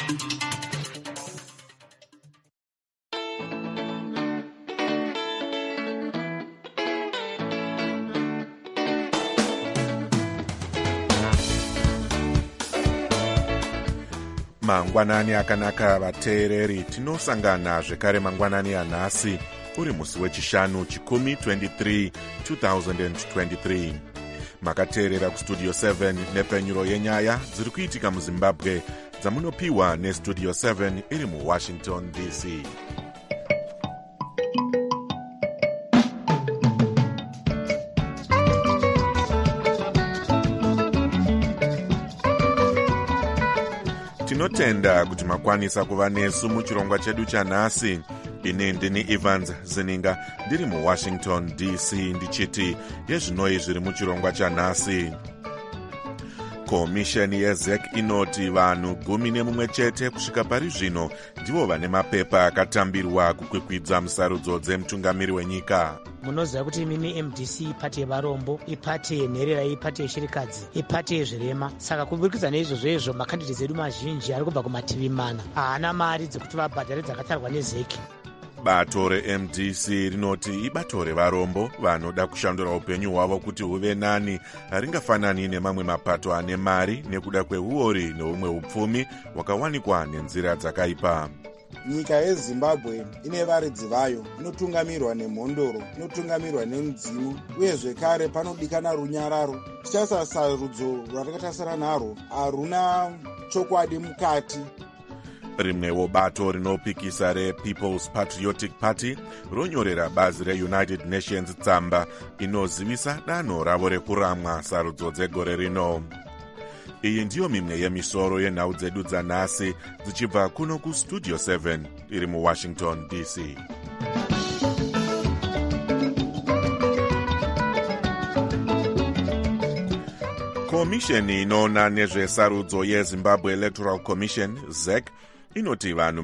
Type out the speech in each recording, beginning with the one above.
mangwanani akanaka vateereri, tinosangana zvekare mangwanani anhasi uri musi wechishanu chikumi 23 2023. makateerera kustudio 7 nepenyuro yenyaya dziri kuitika muzimbabwe dzamunopiwa nestudio 7 iri muwashington dc. tinotenda kuti makwanisa kuva nesu muchirongwa chedu chanhasi. ini ndini Evans Zininga ndiri muwashington dc ndichiti yezvinoi zviri muchirongwa chanhasi. komisheni yeZEC inoti vanhu 11 chete kusvika pari zvino ndivo vane mapepa akatambirwa kukwikwidza musarudzo dzemutungamiri wenyika. munoziva kuti imimi MDC ipati yevarombo, ipati yenherera, ipati yeshirikadzi, ipati yezvirema. saka kuburikidza neizvozvo makandideti edu mazhinji ari kubva kumativi mana haana mari dzekuti vabhadhare dzakatarwa neZEC. bato reMDC rinoti ibato revarombo vanoda kushandura upenyu hwavo kuti huve nani, haringafanani nemamwe mapato ane mari nekuda kweuori neumwe upfumi hwakawanikwa nenzira dzakaipa. nyika yezimbabwe ine varidzi vayo, inotungamirwa nemhondoro, inotungamirwa nemudzimu, uye zvekare panodikana runyararo. tichasasarudzo rwatakatasana narwo haruna chokwadi mukati. rimwewo bato rinopikisa rePeople's Patriotic Party ronyorera bazi reUnited Nations tsamba inozivisa danho ravo rekuramwa sarudzo dzegore rino. iyi ndiyo mimwe yemisoro yenhau dzedu dzanhasi dzichibva kuno kustudio 7 iri muwashington dc. komisheni inoona nezvesarudzo yeZimbabwe Electoral Commission ZEC inoti vanhu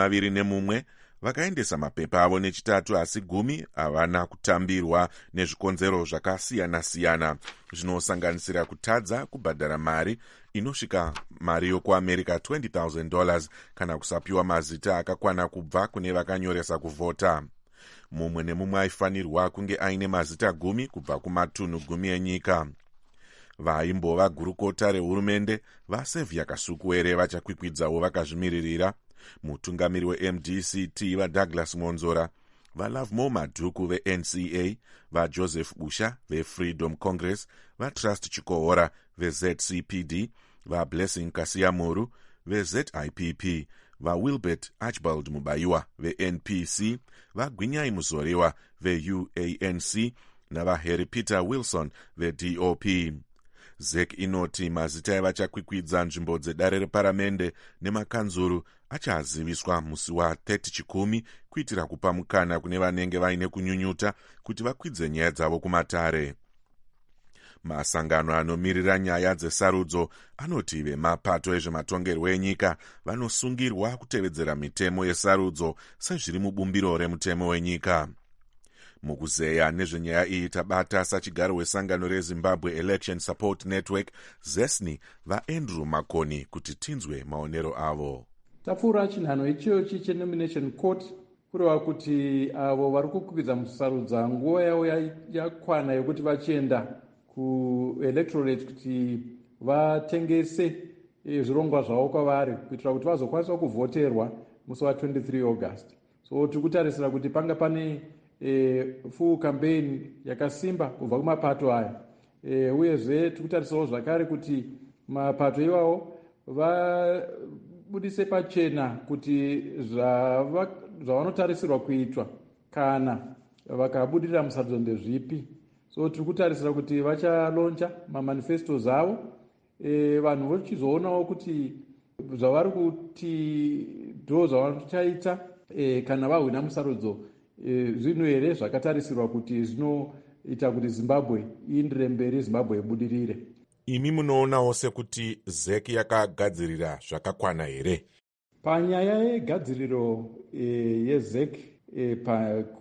21 vakaendesa mapepa avo nechitatu, asi 10 havana kutambirwa nezvikonzero zvakasiyana-siyana zvinosanganisira kutadza kubhadhara mari inosvika mari yokuamerica $20,000 kana kusapiwa mazita akakwana kubva kune vakanyoresa kuvhota. mumwe nemumwe aifanirwa kunge aine mazita 10 kubva kumatunhu 10 enyika. vaimbova gurukota rehurumende vaSevia Kasukuwere vachakwikwidzawo vakazvimiririra. mutungamiri weMDC vaDouglas Monzora, vaLovemore Madhuku veNCA, vaJoseph Busha veFreedom Congress, vaTrust Chikohora veZCPD, vaBlessing Kasiyamuru veZIPP, vaWilbert Archibald Mubayiwa veNPC, vaGwinyai Muzoriwa veUANC navaHarry Peter Wilson veDOP. ZEC inoti mazita evachakwikwidza nzvimbo dzedare reparamende nemakanzuru achaziviswa musi wa30 chikumi kuitira kupa mukana kune vanenge vaine kunyunyuta kuti vakwidze nyaya dzavo kumatare. masangano anomirira nyaya dzesarudzo anoti vemapato ezvematongerwo enyika vanosungirwa kutevedzera mitemo yesarudzo sezviri mubumbiro remutemo wenyika. mukuzeya nezvenyaya iyi tabata sachigaro wesangano reZimbabwe Election Support Network ZESNI vaAndrew Makoni kuti tinzwe maonero avo. tapfuura chinhano ichochi chenomination court kureva kuti avo vari kukwidza musarudza nguva yavo yakwana yekuti vachienda kuelectorate kuti vatengese zvirongwa zvavo kwavari kuitira kuti vazokwanisa kuvhoterwa musi wa23 August. so tiri kutarisira kuti panga pane full campaign yakasimba kubva kumapato aya. uyezve tiri kutarisirawo zvakare kuti mapato iwawo vabudise pachena kuti zvavanotarisirwa kuitwa kana vakabudirira musarudzo ndezvipi. so tiri kutarisira kuti vachalonja mamanifestos avo, vanhu vochizoonawo kuti zvavari kuti ndo zvavanochaita kana vahwina musarudzo zvino here zvakatarisirwa kuti zvinoita kuti Zimbabwe iindire mberi, Zimbabwe ibudirire. imi munoonawo sekuti ZEC yakagadzirira zvakakwana here? panyaya yegadziriro yeZEC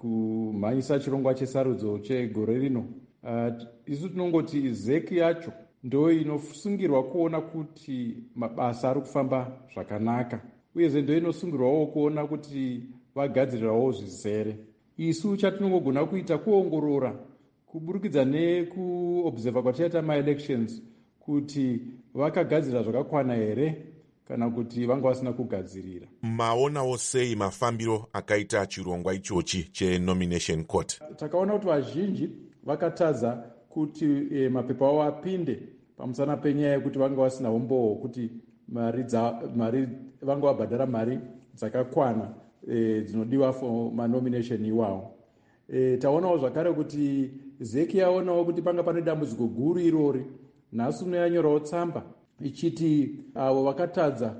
pakumhanyisa chirongwa chesarudzo chegore rino, isu tinongoti ZEC yacho ndo inosungirwa kuona kuti mabasa ari kufamba zvakanaka, uyezve ndo inosungirwawo kuona kuti vagadzirirawo zvizere. Isu chatinongogona kuita kuongorora kuburikidza nekuobserva kwataita maelections kuti vakagadzirira zvakakwana here kana kuti vanga vasina kugadzirira. Maonawo sei mafambiro akaita chirongwa ichochi chenomination court? Takaona kuti vazhinji vakatadza kuti mapepa avo apinde pamusana penyaya yekuti vanga vasina umbowo kuti mari vanga vabhadhara mari dzakakwana dzinodiwa for manomination iwawo. Taonawo zvakare kuti ZEC yaonawo kuti panga pane dambudziko guru irori. Nhasi uno yanyorawo tsamba ichiti avo vakatadza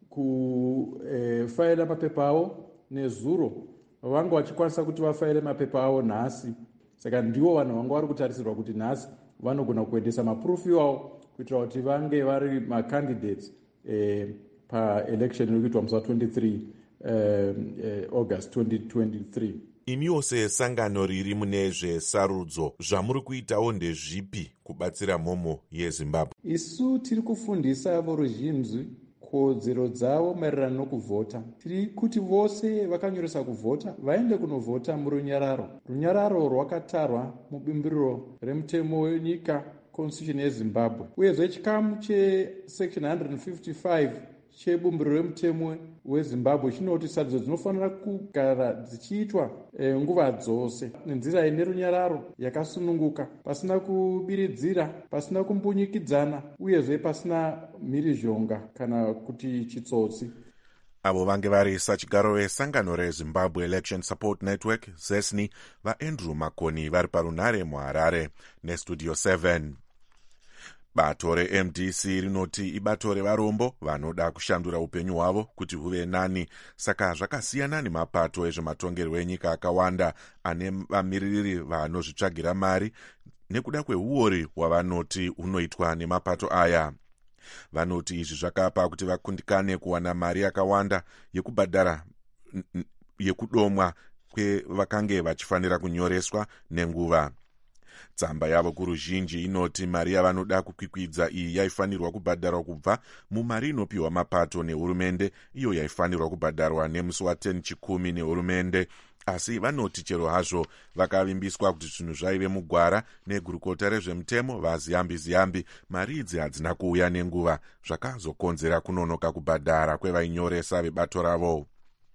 kufaira mapepa avo nezuro vanga vachikwanisa kuti vafaire mapepa avo nhasi. Saka ndivo vanhu vanga vari kutarisirwa kuti nhasi vanogona kuendesa mapurufu iwawo kuitira kuti vange vari macandidates paelection iri kuitwa musi wa23 August 2023. Imiwo sesangano riri mune zvesarudzo zvamuri kuitawo ndezvipi kubatsira mhomo yeZimbabwe? Isu tiri kufundisa voruzhinji kodzero dzavo maererano nokuvhota. Tiri kuti vose vakanyoresa kuvhota vaende kunovhota murunyararo. Runyararo rwakatarwa mubumbiriro remutemo wenyika constitution yeZimbabwe. Uyezve chikamu chesection 155 chebumbiriro remutemo weZimbabwe chinoti sarudzo dzinofanira kugara dzichiitwa nguva dzose nenzira ine runyararo yakasununguka, pasina kubiridzira, pasina kumbunyikidzana, uyezve pasina mhirizhonga kana kuti chitsotsi. Avo vange vari sachigaro vesangano reZimbabwe Election Support Network ZESNI vaAndrew Makoni vari parunhare muHarare neStudio 7. Bato reMDC rinoti ibato revarombo vanoda kushandura upenyu hwavo kuti huve nani, saka zvakasiyana nemapato ezvematongerwo enyika akawanda ane vamiriri vanozvitsvagira mari nekuda kweuori hwavanoti hunoitwa nemapato aya. Vanoti izvi zvakapa kuti vakundikane kuwana mari yakawanda yekubhadhara yekudomwa kwevakange vachifanira kunyoreswa nenguva. Tsamba yavo kuruzhinji inoti mari yavanoda kukwikwidza iyi yaifanirwa kubhadharwa kubva mumari inopiwa mapato nehurumende, iyo yaifanirwa kubhadharwa nemusi wa10 chikumi nehurumende. Asi vanoti chero hazvo vakavimbiswa kuti zvinhu zvaive mugwara negurukota rezvemutemo vaziyambi-ziyambi, mari idzi hadzina kuuya nenguva, zvakazokonzera kunonoka kubhadhara kwevainyoresa vebato ravo.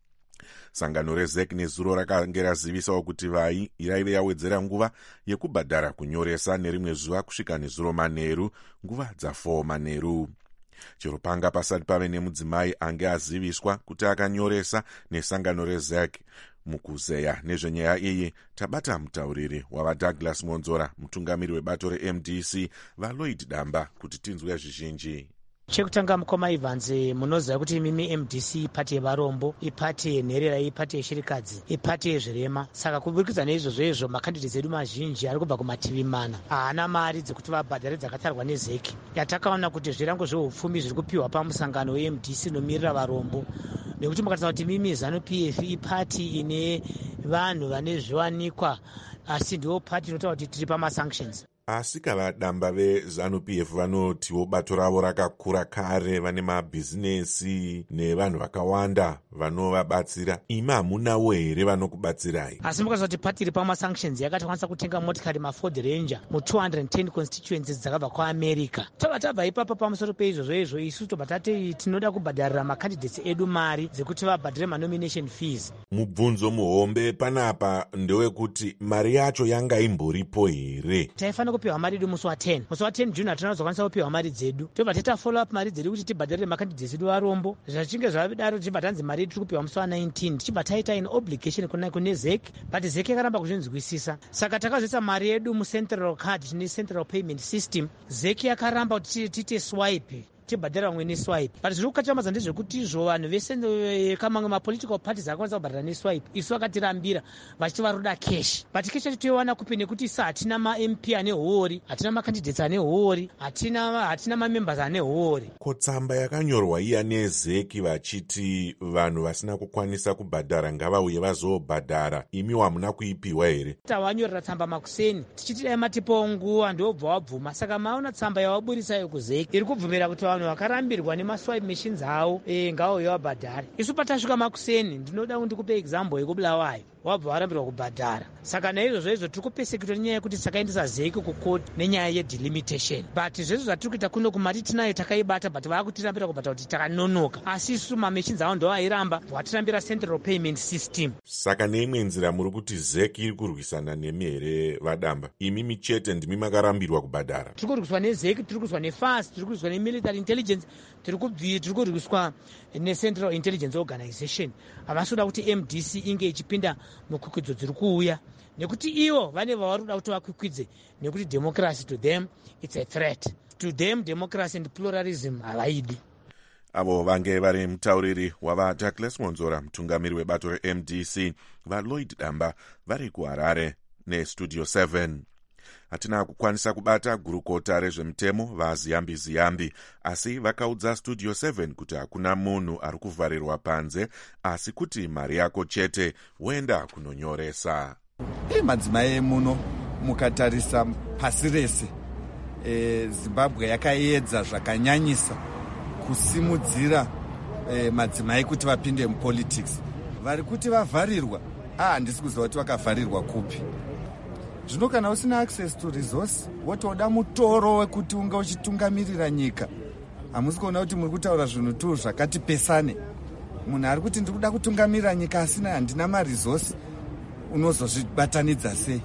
Sangano reZEC nezuro rakange razivisawo kuti raive yawedzera nguva yekubhadhara kunyoresa nerimwe zuva kusvika nezuro manheru, nguva dza4 manheru. Chero panga pasati pave nemudzimai ange aziviswa kuti akanyoresa nesangano reZEC. Mukuzeya nezvenyaya iyi tabata mutauriri wavaDouglas Monzora, mutungamiri webato reMDC, vaLloyd Damba kuti tinzwe zvizhinji. Chekutanga mukoma Evans, munoziva kuti mimi MDC ipati yevarombo, ipati yenherera, ipati yeshirikadzi, ipati yezvirema. Saka kuburikidza neizvozvo makandidates edu mazhinji ari kubva kumativi mana haana mari dzekuti vabhadhare dzakatarwa neZEC. Yatakaona kuti zvirango zveupfumi zviri kupiwa pamusangano weMDC inomirira varombo, nekuti mukatarisa kuti mimi ZANU-PF ipati ine vanhu vane zviwanikwa, asi ndiwo pati inotaura kuti tiri pamasanctions. Asi kavadamba veZANU-PF vanotiwo bato ravo rakakura kare, vane mabhizinesi nevanhu vakawanda vanovabatsira. Imi hamunawo here vanokubatsirai? Asi mukaziva kuti pati iri pamasanctions yakatokwanisa kutenga motikari maFord Ranger mu210 constituencies dzakabva kuAmerica. Tobva tabva ipapa pamusoro peizvozvo isu tobva tati tinoda kubhadharira makandidates edu mari dzekuti vabhadhire manomination fees. Mubvunzo muhombe panapa ndewekuti mari yacho yanga imboripo here? Taifanira kupiwa mari edu musi wa10 June hatina kuzokwanisa kupiwa mari dzedu. Tobva taita follow up mari dzedu kuti tibhadharire makandidates edu varombo. Zvachinge zvadaro tichibva tanzi mari yedu tiri kupiwa musi wa19 tichibva taita in obligation kune ZEC, but ZEC yakaramba kuzvinzwisisa. Saka takazoisa mari yedu mucentral card, tine central payment system. ZEC yakaramba kuti tiite swipe tibhadhara vamwe neswipe, but zviri kukachamadza ndezvekuti izvo vanhu vese kamamwe mapolitical parties akwanisa kubhadhara neswipe, isu vakatirambira vachiti varoda cash, but cash yacho toiwana kupi nekuti isa hatina ma-MP ane huori, hatina macandidates ane huori, hatina mamembers ane huori. Kotsamba yakanyorwa iya nezeki vachiti vanhu vasina kukwanisa kubhadhara ngavauye vazobhadhara, imi hamuna kuipiwa here? Tawanyorera tsamba Makuseni tichiti dai matipawo nguva ndobva wabvuma, saka maona tsamba yawaburitsayo kuzeki iri kubvumira kuti vanhu vakarambirwa nemaswipe machines avo ngavauye vabhadhare. Isu patasvika Makuseni, ndinoda ndikupe example yekubulawayo, wabva warambirwa kubhadhara, saka naizvozvo izvo tiri kupeseketwa nenyaya yekuti takaendesa zeki kukoti nenyaya yedelimitation, but zvezvo zvatiri kuita kuno kumati tinayo takaibata, but vakutirambira kubhata kuti takanonoka, asi isu mamachines avo ndo vairamba, vatirambira central payment system. Saka neimwe nzira muri kuti zeki iri kurwisana nemi here vadamba? Imi michete ndimi makarambirwa kubhadhara. Tiri kurwiswa nezeki, tiri kurwiswa nefast, tiri kurwiswa nemilitary intelligence, tiri kurwiswa necentral intelligence organization. Havasi kuda kuti MDC inge ichipinda mukwikwidzo dziri kuuya, nekuti ivo vane vavari kuda kuti vakwikwidze, nekuti democracy to them it's a threat. To them democracy and pluralism havaidi. Avo vange vari mutauriri wava Douglas Monzora, mutungamiri webato reMDC, vaLloyd Damba vari kuHarare neStudio 7. Hatina kukwanisa kubata gurukota rezvemutemo vaZiyambi, asi vakaudza Studio 7 kuti hakuna munhu ari kuvharirwa panze, asi kuti mari yako chete woenda kunonyoresa. Madzimai muno mukatarisa pasi rese, Zimbabwe yakaedza zvakanyanyisa kusimudzira madzimai kuti vapinde mupolitics. Vari kuti vavharirwa, handisi kuziva kuti vakavharirwa kupi. Zvino kana usina access to resource, wotoda mutoro wekuti unga uchitungamirira nyika, hamusi kuona kuti muri kutaura zvinhu tu zvakati pesane. Munhu ari kuti ndikuda kutungamirira nyika asina handina maresource, unozozvibatanidza sei?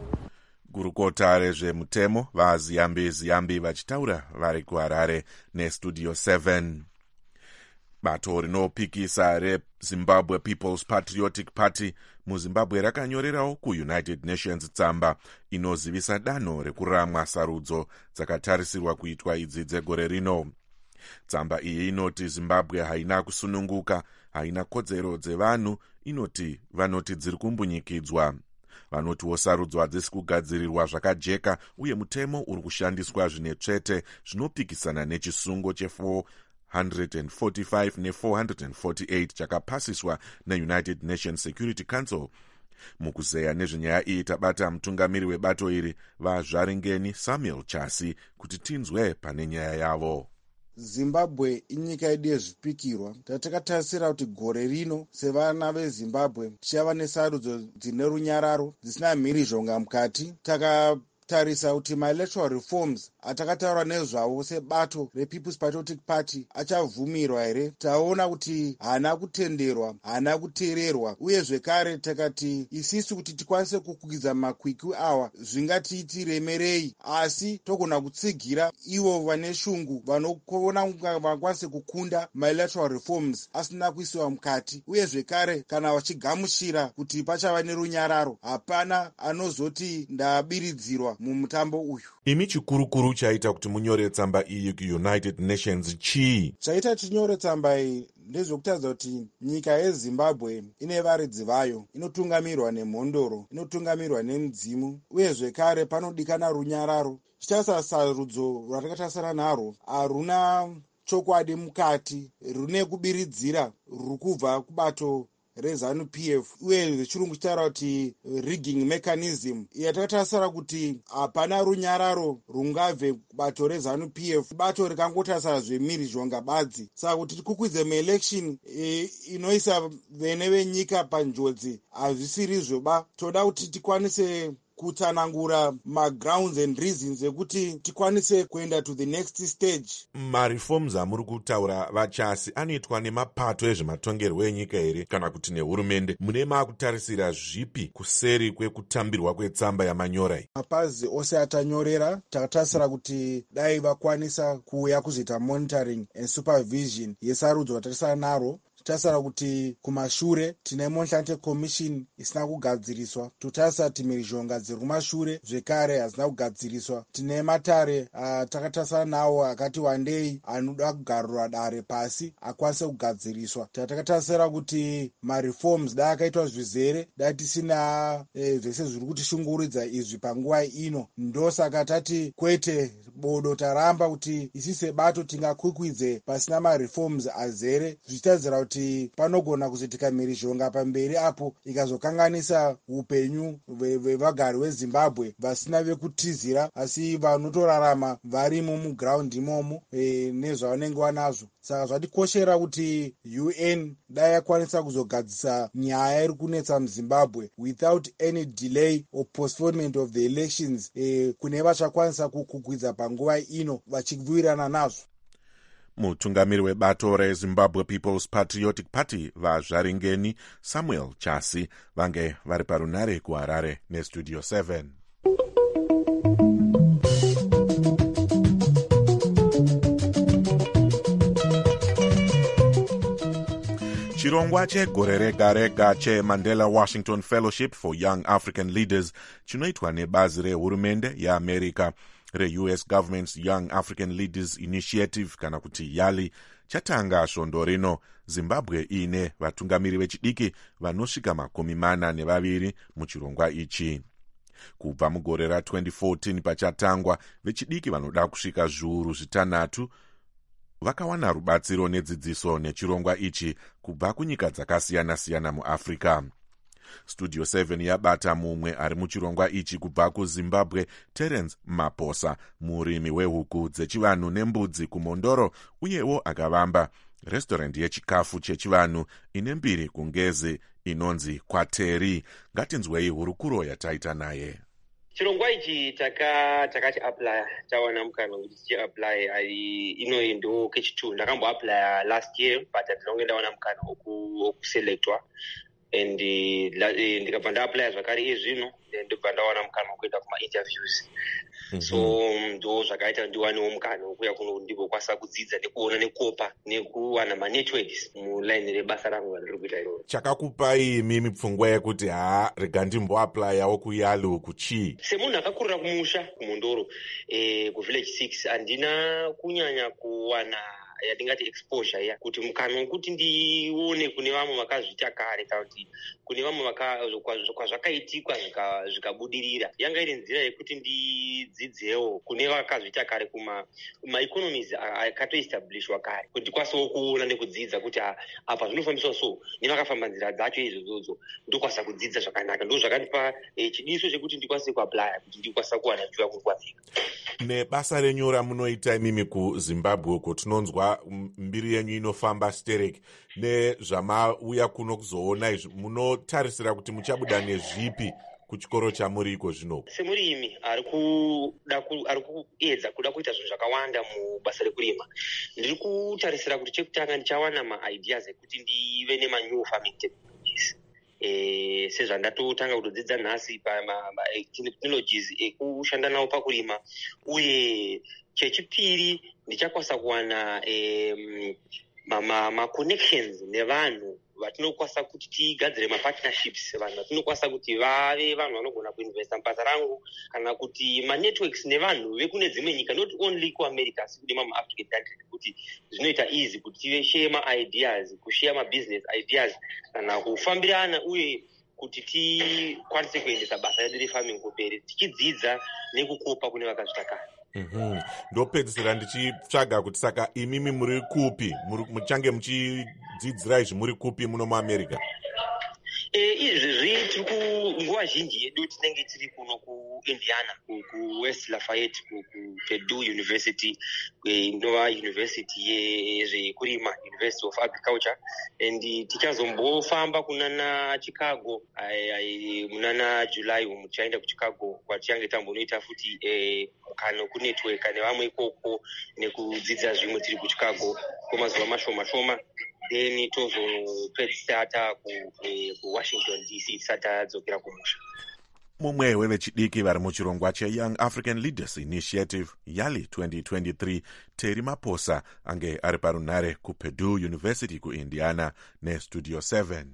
Gurukota rezvemutemo vaZiyambi vachitaura vari kuHarare neStudio 7. Bato rinopikisa reZimbabwe People's Patriotic Party muZimbabwe rakanyorerawo kuUnited Nations tsamba inozivisa danho rekuramwa sarudzo dzakatarisirwa kuitwa idzi dzegore rino. Tsamba iyi inoti Zimbabwe haina kusununguka, haina kodzero dzevanhu, inoti vanoti dziri kumbunyikidzwa. Vanotiwo sarudzo hadzisi kugadzirirwa zvakajeka, uye mutemo uri kushandiswa zvine tsvete zvinopikisana nechisungo che445 ne448 chakapasiswa neUnited Nations Security Council. Mukuzeya nezvenyaya iyi tabata mutungamiri webato iri vaZvaringeni Samuel Chasi kuti tinzwe pane nyaya yavo. Zimbabwe inyika yedu yezvipikirwa. Tatakatarisa kuti gore rino sevana veZimbabwe tichava nesarudzo dzine runyararo dzisina mhirizhonga mukati. Tarisa kuti ma-electoral reforms atakataura nezvavo sebato rePeople's Patriotic Party achavhumirwa here. Taona kuti haana kutenderwa, haana kuteererwa, uye zvekare takati isisu kuti tikwanise kukwikidza makwikwi awa zvingatiitiremerei, asi togona kutsigira ivo vane shungu vanoona vakwanise kukunda ma-electoral reforms asina kuisiwa mukati. Uye zvekare kana vachigamuchira kuti pachava nerunyararo, hapana anozoti ndabiridzirwa mumutambo uyu. Imi chikurukuru chaita kuti munyore tsamba iyi kuUnited Nations chii? Chaita tinyore tsamba iyi ndezvokutaridza kuti nyika yeZimbabwe ine varidzi vayo, inotungamirwa nemhondoro, inotungamirwa nemudzimu, uye zvekare panodikana runyararo. Chitarisa sarudzo rwatakatarisana narwo haruna chokwadi mukati, rune kubiridzira ruri kubva kubato reZANU-PF, uye zvechirungu chitaura kuti rigging mechanism. Yatakatarisira kuti hapana runyararo rungabve kubato reZANU-PF, bato rikangotarisira zvemhirizhonga badzi. Saka kuti tikukwidze maelection inoisa vene venyika panjodzi hazvisiri zvoba. Toda kuti tikwanise kutsanangura ma-grounds and reasons ekuti tikwanise kuenda to the next stage. Mareforms amuri kutaura vaChasi anoitwa nemapato ezvematongerwo enyika here kana kuti nehurumende? Mune makutarisira zvipi kuseri kwekutambirwa kwetsamba yamanyorai? Mapazi ose atanyorera takatarisira kuti dai vakwanisa kuuya kuzoita monitoring and supervision yesarudzo ratarisana naro. totarisira kuti kumashure tine Monsanto Commission isina kugadziriswa, totarisira kuti mhirizhonga dziri kumashure zvekare hazina kugadziriswa, tine matare takatasana nawo akati wandei anoda kugarurwa dare pasi akwanise kugadziriswa. Takatasira kuti mareforms dai akaitwa zvizere, dai tisina zvese zviri kutishunguridza izvi panguva ino. Ndosaka tati kwete bodo taramba kuti isi sebato tingakwikwidze pasina mareforms azere, zvichitadzira kuti panogona kuzoitika mhirizhonga pamberi apo ikazokanganisa upenyu vevagari veZimbabwe vasina vekutizira asi vanotorarama varimo muground imomo nezvavanenge vanazvo. Saka zvatikoshera kuti UN dai yakwanisa kuzogadzisa nyaya iri kunetsa muZimbabwe without any delay or postponement of the elections, kune vachakwanisa kukwidza panguva ino vachiwirirana nazvo. Mutungamiri webato reZimbabwe People's Patriotic Party vaZvaringeni Samuel Chasi vange vari parunare kuHarare neStudio 7. Chirongwa chegore rega rega cheMandela Washington Fellowship for Young African Leaders chinoitwa nebazi rehurumende yeAmerica re-US Government's Young African Leaders Initiative kana kuti YALI chatanga svondo rino, Zimbabwe ine vatungamiri vechidiki vanosvika 42 muchirongwa ichi. Kubva mugore ra2014 pachatangwa, vechidiki vanoda kusvika zviuru 6 vakawana rubatsiro nedzidziso nechirongwa ichi kubva kunyika dzakasiyana-siyana muAfrica. Studio 7 yabata mumwe ari muchirongwa ichi kubva kuZimbabwe, Terence Maposa, murimi wehuku dzechivanhu nembudzi kuMondoro, uyewo akavamba restaurant yechikafu chechivanhu ine mbiri kungezi inonzi Kwateri. Ngatinzwei hurukuro yataita naye. Chirongwa ichi takati apply, tawana mukana kuti tichi-apply ino ndo kechitu. Ndakambo-apply last year but ndinonge ndawana mukana okuselectwa and ndikabva nda-apply zvakare izvino ndibva ndawana mukana wekuenda kuma-interviews. So ndo zvakaita ndiwanewo mukana wekuya kuno ndikwanisa kudzidza nekuona nekuopa nekuwana ma-networks muline rebasa rangu randiri kuita iroro. Chakakupai mimi pfungwa yekuti rega ndimbo-applyawo kuYALI uku chii? Semunhu akakurira kumusha kuMondoro kuvillage 6 handina kunyanya kuwana yatingati exposure ya kuti mukana wekuti ndione kune vamwe vakazviita kare kana kuti kune vamwe kwazvakaitikwa zvikabudirira. Yanga iri nzira yekuti ndidzidzewo kune vakazviita kare kuma-economies akatoestablishwa kare, kuti ndikwanisewo kuona nekudzidza kuti apa zvinofambiswa so nevakafamba nzira dzacho izvodzo ndokwanisa kudzidza zvakanaka. Ndo zvakandipa chidiso chekuti ndikwanise kuapply kuti ndikwanisa kuwana juva kunkwazika. Nebasa renyu ramunoita imimi kuZimbabwe uko tinonzwa mbiri yenyu inofamba stereki. Nezvamauya kuno kuzoona izvi munotarisira kuti muchabuda nezvipi kuchikoro chamuriko zvino? Semurimi ari kuedza kuda kuita zvinhu zvakawanda mubasa rekurima, ndiri kutarisira kuti chekutanga ndichawana ma-ideas ekuti ndive nema-new farming technologies. Sezvandatotanga kutodzidza nhasi pa-technologies ekushanda nawo pakurima, uye chechipiri ndichakwanisa kuwana ma-connections nevanhu vatinokwanisa kuti tigadzire ma-partnerships, vanhu vatinokwanisa kuti vave vanhu vanogona kuinvesta mubasa rangu, kana kuti ma-networks nevanhu vekune dzimwe nyika, not only kuAmerica asi kune ma-African countries, kuti zvinoita easy kuti tive share ma-ideas, kushare ma-business ideas kana kufambirana, uye kuti tikwanise kuendesa basa redu refarming kumberi tichidzidza nekukopa kune vakazviita kare. Ndopedzisira ndichitsvaga kuti saka imimi muri kupi, muchange muchidzidzira izvi muri kupi muno muAmerica? Izvezvi tiri kunguva zhinji yedu tinenge tiri kuno kuIndiana, kuWest Lafayette, kuPurdue University, inova university yezvekurima, University of Agriculture, and tichazombofamba kunana Chicago munana July umu tichaenda kuChicago kwatichange tambonoita futi mukano kunetwork nevamwe ikoko nekudzidza zvimwe tiri kuChicago kwemazuva mashoma. Then tozopedzisata kuWashington DC tisati tadzokera kumusha. mumwe wevechidiki vari muchirongwa cheyoung African Leaders Initiative YALI 2023 Terry Maposa ange ari parunhare kuPurdue University kuIndiana neStudio 7.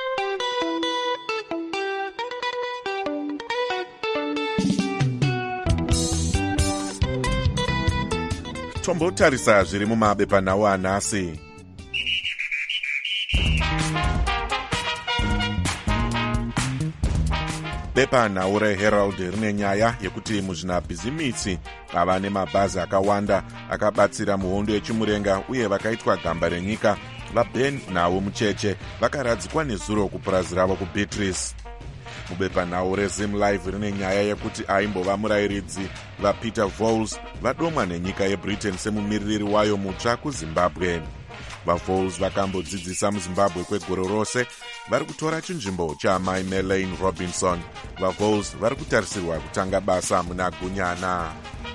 Tombotarisa zviri mumabepanhau anhasi. Bepanhau reHerald rine nyaya yekuti muzvinabhizimisi ava nemabhazi akawanda akabatsira muhondo yechimurenga uye vakaitwa gamba renyika vaBen Nau Mucheche vakaradzikwa nezuro kupurazi ravo kuBeatrice. Mubepanhau reZim Live rine nyaya yekuti aimbova murayiridzi vaPeter Voles vadomwa nenyika yeBritain semumiririri wayo mutsva kuZimbabwe. VaVoles vakambodzidzisa muZimbabwe kwegore rose vari kutora chinzvimbo chaamai Melaine Robinson. VaVoles vari kutarisirwa kutanga basa muna Gunyana.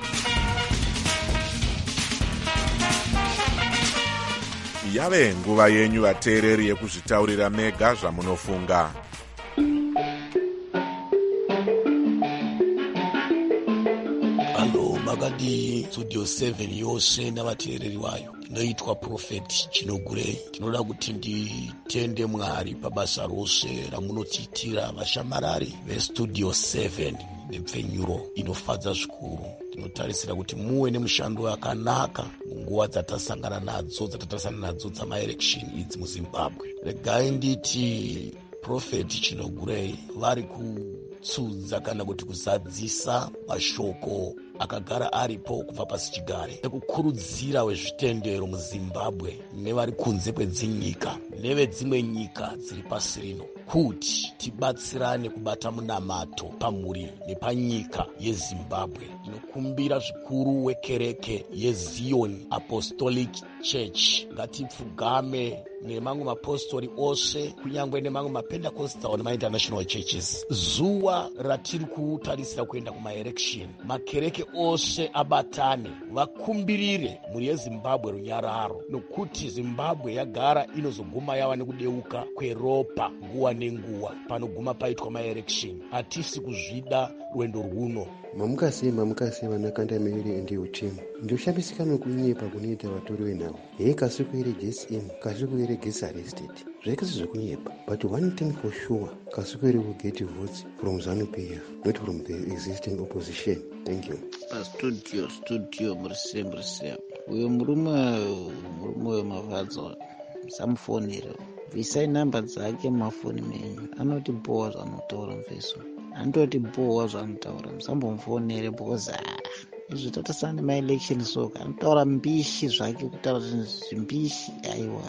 Yave nguva yenyu vateereri yekuzvitaurira mega zvamunofunga. Makadi Studio 7 yose navateereri vayo. Ndinoitwa Prophet Chinogurei. Ndinoda kuti nditende Mwari pabasa rose ramunotiitira vashamarari veStudio 7 nepfenyuro inofadza zvikuru. Ndinotarisira kuti muwe nemushando yakanaka munguva dzatasangana nadzo dzamaelection idzi muZimbabwe. Regai nditi Prophet Chinogurei vari kutsudza kana kuti kuzadzisa mashoko akagara aripo kubva pasi chigare ekukurudzira wezvitendero muZimbabwe nevari kunze kwedzinyika nevedzimwe nyika dziri pasi rino kuti tibatsirane kubata munamato pamhuri nepanyika yeZimbabwe. Ndinokumbira zvikuru wekereke yeZion Apostolic Church ngatipfugame nemamwe mapostori ose kunyangwe nemamwe maPentecostal nemainternational churches. Zuva ratiri kutarisira kuenda kumaelection, makereke ose abatane vakumbirire mhuri yeZimbabwe runyararo, nokuti Zimbabwe yagara inozoguma yava nekudeuka kweropa nguva nenguva panoguma paitwa maelection. Hatisi kuzvida rwendo rwuno. mamukase vanakanda meiri endiyo timu ndioshambisika nokunyepa kunoita vatori venhau hei kasi kuire gas in kasi kuire gas arrested zvaikasi zvekunyepa, but one thing for sure, kasi kuire kuget votes from ZANU-PF, not from the existing opposition. Thank you. Studio murise uyo murume wemavhadzo samufonero bvisai namba dzake mumafoni menyu. Anoti bowa zvanotaura mveso, andoti bowa zvanotaura, musambomufonere because izvi tatasana nemaelection soka anotaura mbishi zvake, kutaura zvinhu zvimbishi. Aiwa,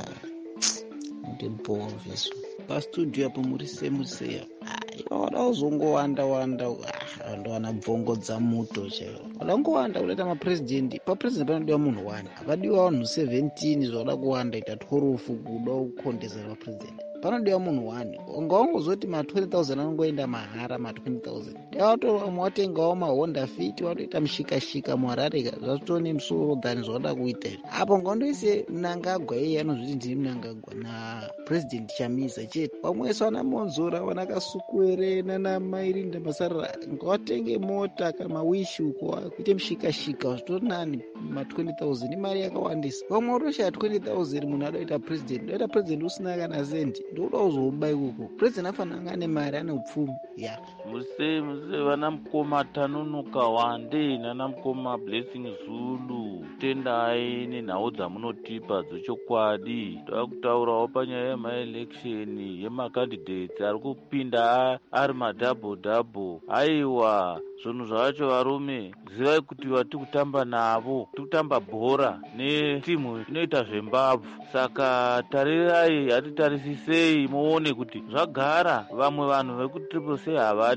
andoti bowa mveso pastudio apo murise wada uzongowanda andowana bvongo dzamuto chaiwo. Wada ngowanda kudaita maprezidendi. Paprezidendi panodiwa munhu 1, apadiwa vanhu 17 zvawada kuwanda ita 12 kuda kukondezera maprezidendi. Panodiwa munhu 1. Ungaongozoti ma20,000 anongoenda mahara ma20,000. Ndavatora mwatengawo mahonda fit watoita mushikashika muharare zvazvitone musoro dhani zvawada kuita. Apo ngaondoise Mnangagwa iye anozviti ndiri Mnangagwa na president Chamiza chete. Pamweso ana Monzora wana Kasukwere nana Mairinda Masarara ngawatenge mota kana mawishi uko kuite mushikashika zvitori nani ma20,000 imari yakawandisa. Pamwe urosha 20,000 munhu adoita president. Doita president usina kana sendi. Ndoda uzoba ikoko. President afana ngane mari ane upfumi. Ya. Muse vana mukoma Tanunuka Wande nana mukoma Blessing Zulu. Tendai nenhau dzamunotipa dzechokwadi. Takutaurawo panyaya yemaelection yemacandidates ari kupinda ari madhabho. Aiwa, zvinhu zvacho varume, zivai kuti vati kutamba navo, tikutamba bhora netimu inoita zvembabvu. Saka tarirai, hatitarisisei muone kuti zvagara. Vamwe vanhu vekutriple C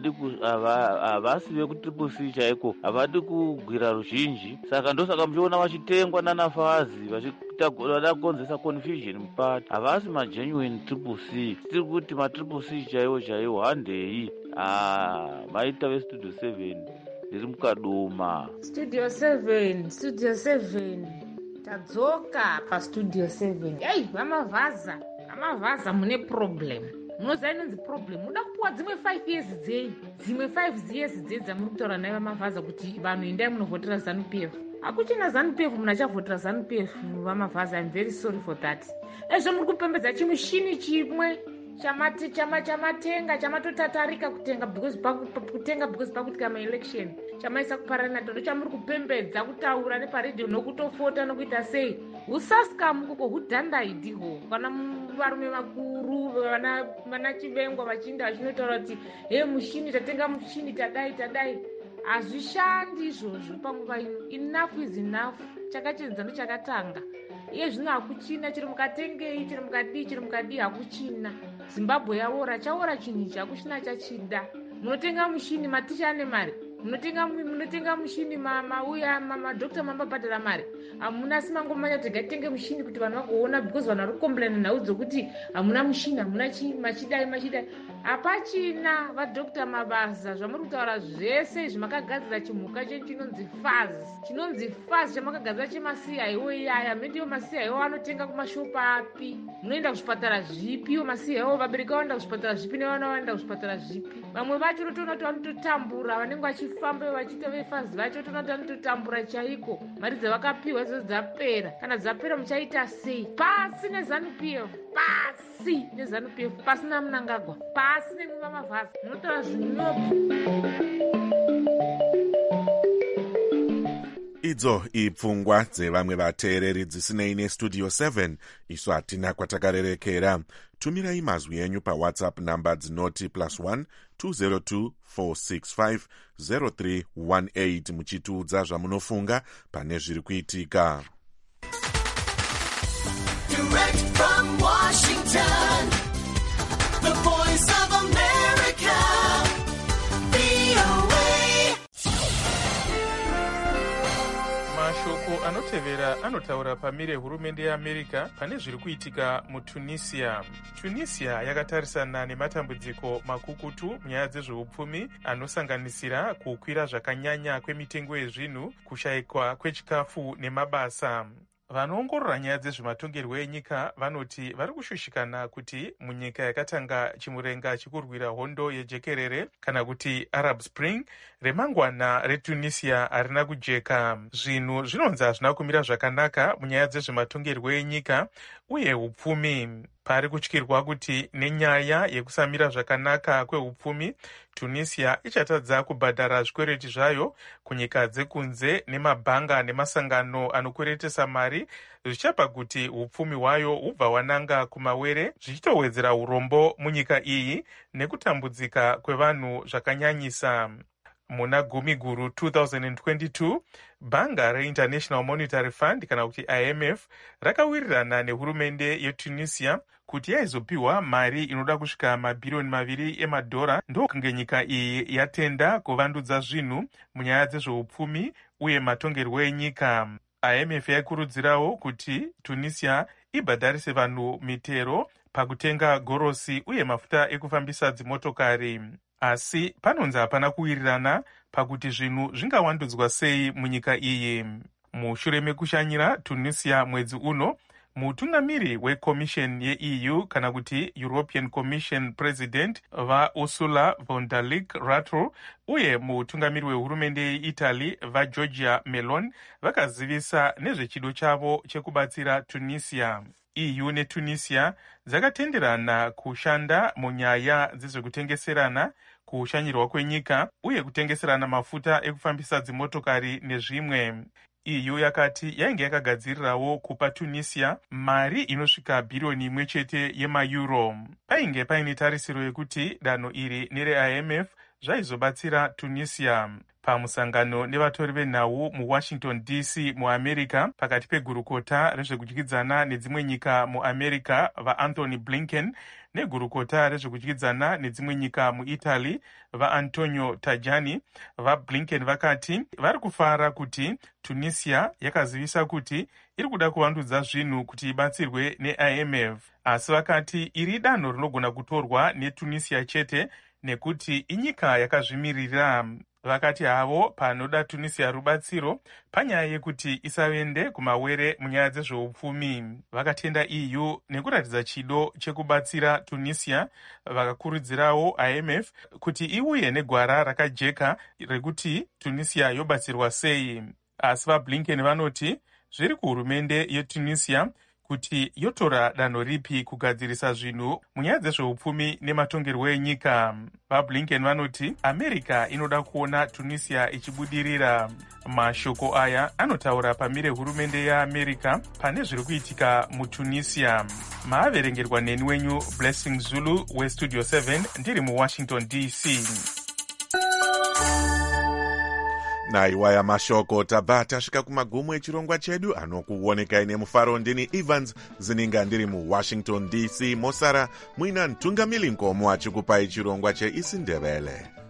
havasi vekutriple C chaiko, havadi kugwira ruzhinji. Saka ndosaka muchiona vachitengwa nanafazi vadakonzesa confusion mupati. Havasi magenuine triple C. Tiri kuti matriple C chaiwo handei. Maita veStudio 7 ndiri mukadoma. Studio 7 tadzoka paStudio 7. Vamavhaza mune problem. munoziva inonzi problem. Munoda kupuwa dzimwe 5 years dzei, dzimwe 5 years dzei dzamuri kutaura naye vamavhaza kuti vanhu endai munovhotera ZANU-PF. Hakuchina ZANU-PF munhu achavhotera ZANU-PF vamavhaza. I'm very sorry for that. Ezvo muri kupembedza chimushini chimwe chamatenga chamatotatarika kutenga because pakuitika maelection chamaisa kuparana nato ndochamuri kupembedza kutaura neparedhiyo nokutofota nokuita sei. Husaskamuko hudhandaidhiho kana varume vakuru vana chivengwa vachiinda vachinotaura kuti he mushini tatenga mushini tadai hazvishandi izvozvo panguva ino. Enough is enough. Chakachinza ndochakatanga. Iye zvino hakuchina chiri mukatengei chiri mukadii hakuchina. Zimbabwe yaora chaora chinhu ichi hakuchina chachida. Munotenga mushini maticha ane mari. Munotenga mushini uya madhokita mambabhadhara mari. Hamuna simangomanya kuti gatenge mushini kuti vanhu vagoona because vanhu vari kukomplaina nhau dzokuti hamuna mushini hamuna machidai. Hapachina vadhokita mabasa zvamuri kutaura zvese izvi makagadzira chimhuka chinonzi fazi chamakagadzira chemaCIO iyaya. Mendiyo maCIO anotenga kumashopu api? Munoenda kuzvipatara zvipi iwo maCIO? Vabereki vanoenda kuzvipatara zvipi nevana vanoenda kuzvipatara zvipi? Vamwe vacho unotoona kuti vanototambura vanenge vachifamba vachiita vefazi vacho unotoona kuti vanototambura chaiko. Mari dzavakapiwa izvo dzapera. Kana dzapera muchaita sei? Pasi neZANU-PF, pasi neZANU-PF, pasina Mnangagwa, pasi nemuvamavhaza. Munotaura zvinyopi. idzo ipfungwa dzevamwe vateereri dzisinei nestudio 7. isu hatina kwatakarerekera. tumirai mazwi enyu pawhatsapp namba dzinoti +1 202 465 0318 muchitiudza zvamunofunga pane zviri kuitika. Direct from Washington, the voice of America, VOA. Mashoko anotevera anotaura pamire hurumende yeAmerica pane zviri kuitika muTunisia. Tunisia yakatarisana nematambudziko makukutu munyaya dzezveupfumi anosanganisira kukwira zvakanyanya kwemitengo yezvinhu, kushayikwa kwechikafu nemabasa. Vanoongorora nyaya dzezvematongerwo enyika vanoti vari kushushikana kuti munyika yakatanga chimurenga chekurwira hondo yejekerere kana kuti Arab Spring, remangwana reTunisia harina kujeka. Zvinhu zvinonzi hazvina kumira zvakanaka munyaya dzezvematongerwo enyika uye upfumi. Pari kutyirwa kuti nenyaya yekusamira zvakanaka kweupfumi, Tunisia ichatadza kubhadhara zvikwereti zvayo kunyika dzekunze nemabhanga nemasangano anokweretesa mari, zvichapa kuti upfumi hwayo hubva hwananga kumawere, zvichitowedzera urombo munyika iyi nekutambudzika kwevanhu zvakanyanyisa. Muna Gumiguru 2022, bhanga reInternational Monetary Fund kana kuti IMF rakawirirana nehurumende yeTunisia kuti yaizopiwa mari inoda kusvika mabhirioni 2 emadhora ndokunge nyika iyi yatenda kuvandudza zvinhu munyaya dzezveupfumi uye matongerwo enyika. IMF yaikurudzirawo kuti Tunisia ibhadharise vanhu mitero pakutenga gorosi uye mafuta ekufambisa dzimotokari. Asi panonzi hapana kuwirirana pakuti zvinhu zvingawandudzwa sei munyika iyi. Mushure mekushanyira Tunisia mwedzi uno, mutungamiri weCommission yeEU kana kuti European Commission President vaUrsula von der Leyen uye mutungamiri wehurumende yeItaly vaGiorgia Meloni vakazivisa nezvechido chavo chekubatsira Tunisia. EU neTunisia dzakatenderana kushanda munyaya dzezvekutengeserana, kushanyirwa kwenyika uye kutengeserana mafuta ekufambisa dzimotokari nezvimwe. EU yakati yainge yakagadzirirawo kupa Tunisia mari inosvika bhirioni 1 chete yemaeuro. Painge paine tarisiro yekuti danho iri nereIMF zvaizobatsira Tunisia. Pamusangano nevatori venhau muWashington DC muAmerica pakati pegurukota rezvekudyidzana nedzimwe nyika muAmerica vaAnthony Blinken negurukota rezvekudyidzana nedzimwe nyika muItaly vaAntonio Tajani, vaBlinken vakati vari kufara kuti Tunisia yakazivisa kuti iri kuda kuvandudza zvinhu kuti ibatsirwe neIMF, asi vakati iri danho rinogona kutorwa neTunisia chete nekuti inyika yakazvimirira. vakati havo panoda Tunisia rubatsiro panyaya yekuti isavende kumawere munyaya dzezveupfumi. Vakatenda EU nekuratidza chido chekubatsira Tunisia, vakakurudzirawo IMF kuti iuye negwara rakajeka rekuti Tunisia yobatsirwa sei. Asi vaBlinken vanoti zviri kuhurumende yeTunisia kuti yotora danho ripi kugadzirisa zvinhu munyaya dzezveupfumi nematongerwo enyika. VaBlinken vanoti America inoda kuona Tunisia ichibudirira. Mashoko aya anotaura pamire hurumende yeAmerica pane zviri kuitika muTunisia. Maaverengerwa neni wenyu Blessing Zulu weStudio 7 ndiri muWashington DC. naiwaya mashoko tabva tasvika kumagumo echirongwa chedu anokuonekai nemufaro. ndini Evans Zininga ndiri muWashington DC. Mosara muina Ntungamili Nkomo achikupai chirongwa cheIsiNdebele.